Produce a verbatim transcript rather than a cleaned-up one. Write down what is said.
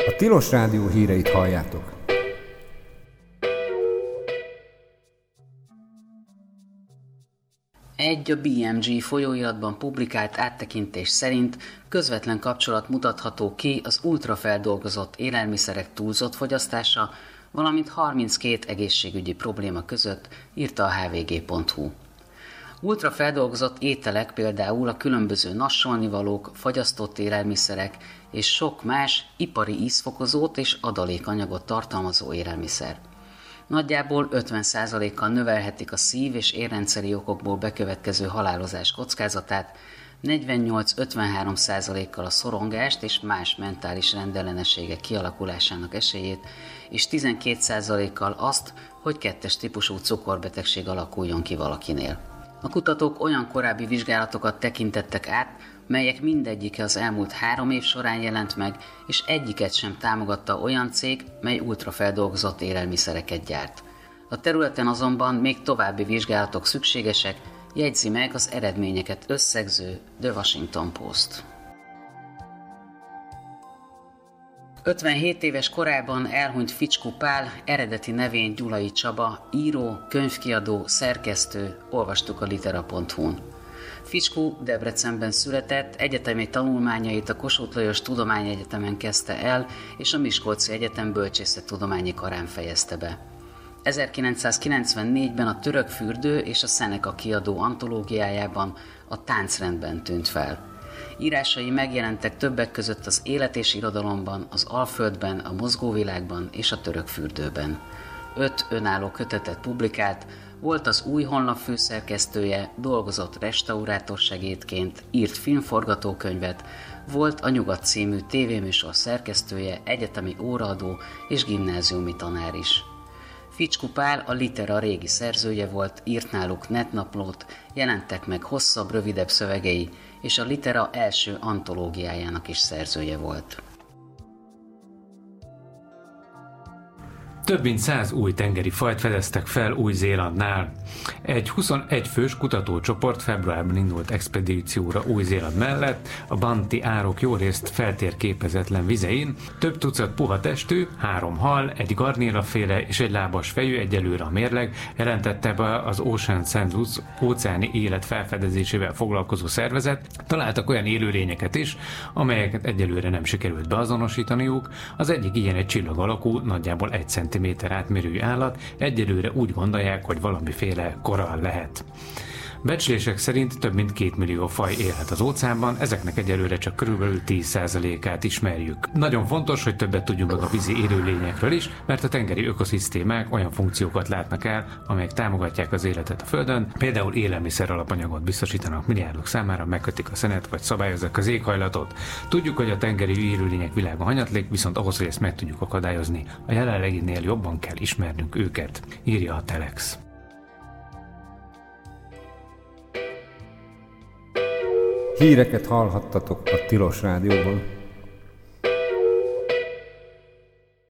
A Tilos Rádió híreit halljátok. Egy a bé em gé folyóiratban publikált áttekintés szerint közvetlen kapcsolat mutatható ki az ultrafeldolgozott élelmiszerek túlzott fogyasztása, valamint harminckét egészségügyi probléma között, írta a há vé gé pont hú. Ultrafeldolgozott ételek például a különböző nassolnivalók, fagyasztott élelmiszerek és sok más ipari ízfokozót és adalékanyagot tartalmazó élelmiszer. Nagyjából ötven százalékkal növelhetik a szív- és érrendszeri okokból bekövetkező halálozás kockázatát, negyvennyolc-ötvenhárom százalékkal a szorongást és más mentális rendellenességek kialakulásának esélyét, és tizenkét százalékkal azt, hogy kettes típusú cukorbetegség alakuljon ki valakinél. A kutatók olyan korábbi vizsgálatokat tekintettek át, melyek mindegyike az elmúlt három év során jelent meg, és egyiket sem támogatta olyan cég, mely ultrafeldolgozott élelmiszereket gyárt. A területen azonban még további vizsgálatok szükségesek, jegyzi meg az eredményeket összegző The Washington Post. ötvenhét éves korában elhunyt Ficskó Pál, eredeti nevén Gyulai Csaba, író, könyvkiadó, szerkesztő, olvastuk a litera pont hú-n. Ficskó Debrecenben született, egyetemi tanulmányait a Kossuth Lajos Tudományegyetemen kezdte el, és a Miskolci Egyetem bölcsészettudományi karán fejezte be. ezerkilencszázkilencvennégyben a Török fürdő és a Szeneka kiadó antológiájában a Táncrendben tűnt fel. Írásai megjelentek többek között az Élet és irodalomban, az Alföldben, a Mozgóvilágban és a Török fürdőben. Öt önálló kötetet publikált, volt az Új Honlap főszerkesztője, dolgozott restaurátorsegédként, írt filmforgatókönyvet, volt a Nyugat című tévéműsor szerkesztője, egyetemi óraadó és gimnáziumi tanár is. Ficskó Pál a Litera régi szerzője volt, írt náluk netnaplót, jelentek meg hosszabb, rövidebb szövegei, és a Litera első antológiájának is szerzője volt. Több mint száz új tengeri fajt fedeztek fel Új-Zélandnál. Egy huszonegy fős kutatócsoport februárban indult expedícióra Új-Zéland mellett, a Banti árok jórészt feltérképezetlen vizein. Több tucat puha testű, három hal, egy garnélaféle és egy lábas fejű, egyelőre a mérleg, jelentette be az Ocean Census óceáni élet felfedezésével foglalkozó szervezet. Találtak olyan élőlényeket is, amelyeket egyelőre nem sikerült beazonosítaniuk. Az egyik ilyen egy csillag alakú, nagyjából egy centiméter átmérőjű állat, egyelőre úgy gondolják, hogy valamiféle korall lehet. Becslések szerint több mint két millió faj élhet az óceánban, ezeknek egyelőre csak körülbelül tíz százalékát ismerjük. Nagyon fontos, hogy többet tudjunk meg a vízi élőlényekről is, mert a tengeri ökoszisztémák olyan funkciókat látnak el, amelyek támogatják az életet a Földön, például élelmiszer alapanyagot biztosítanak milliárdok számára, megkötik a szenet vagy szabályozzák az éghajlatot. Tudjuk, hogy a tengeri élőlények világa hanyatlik, viszont ahhoz, hogy ezt meg tudjuk akadályozni, a jelenleginél jobban kell ismernünk őket, írja a Telex. Híreket hallhattatok a Tilos Rádióban.